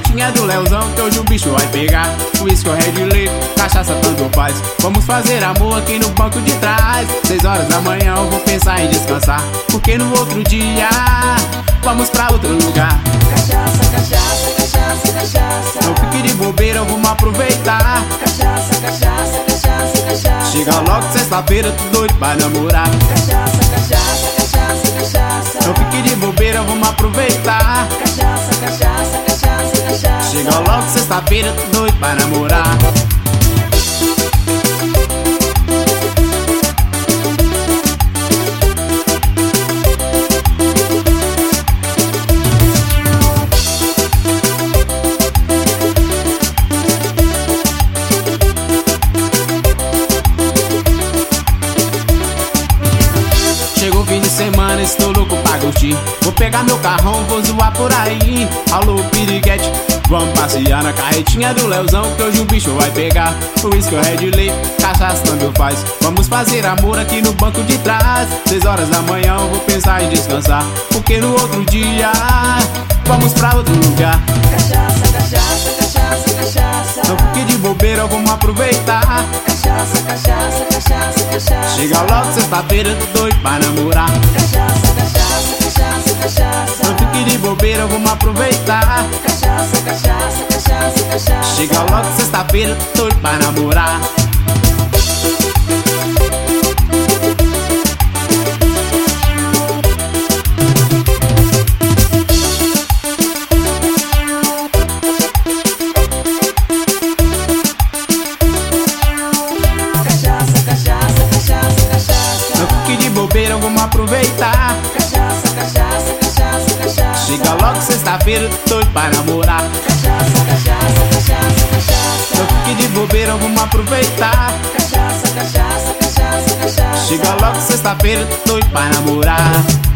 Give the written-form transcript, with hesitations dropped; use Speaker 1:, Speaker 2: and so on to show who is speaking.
Speaker 1: carretinha do Leozão, que hoje o bicho vai pegar. Whisky ou Red Label, cachaça tanto faz. Vamos fazer amor aqui no banco de trás. 6 horas da manhã eu vou pensar em descansar, porque no outro dia vamos pra outro lugar.
Speaker 2: Cachaça, cachaça, cachaça, cachaça.
Speaker 1: Não fique de bobeira, vamos aproveitar.
Speaker 2: Cachaça, cachaça, cachaça, cachaça.
Speaker 1: Chega logo sexta-feira, tô doido pra namorar.
Speaker 2: Cachaça, cachaça, cachaça, cachaça.
Speaker 1: Não fique de bobeira, vamos aproveitar.
Speaker 2: Cachaça, cachaça, cachaça, cachaça.
Speaker 1: Chega logo sexta-feira, tô doido pra namorar. Chegou o fim de semana, estou louco pra curtir. Vou pegar meu carrão, vou zoar por aí. Alô, piriguete, vamos passear na carretinha do Leozão, que hoje o bicho vai pegar. Whisky ou Red Label, cachaça tanto faz. Vamos fazer amor aqui no banco de trás. 6 horas da manhã eu vou pensar em descansar, porque no outro dia vamos pra outro lugar.
Speaker 2: Cachaça, cachaça, cachaça, cachaça.
Speaker 1: Não fique de bobeira, vamos aproveitar.
Speaker 2: Cachaça, cachaça, cachaça, cachaça.
Speaker 1: Chega logo sexta-feira, tô doido pra namorar.
Speaker 2: Cachaça, cachaça, cachaça, cachaça.
Speaker 1: Não fique de bobeira, vamos aproveitar.
Speaker 2: Cachaça, cachaça, cachaça, cachaça.
Speaker 1: Chega logo sexta-feira, tô doido pra namorar.
Speaker 2: Cachaça, cachaça, cachaça, cachaça.
Speaker 1: Não fique de bobeira, vamos aproveitar.
Speaker 2: Cachaça, cachaça, cachaça, cachaça.
Speaker 1: Chega logo sexta-feira, tô doido pra namorar.
Speaker 2: Cachaça, cachaça, cachaça, cachaça.
Speaker 1: Não fique de bobeira, vamos aproveitar.
Speaker 2: Cachaça, cachaça, cachaça, cachaça.
Speaker 1: Chega logo sexta-feira, tô doido pra namorar.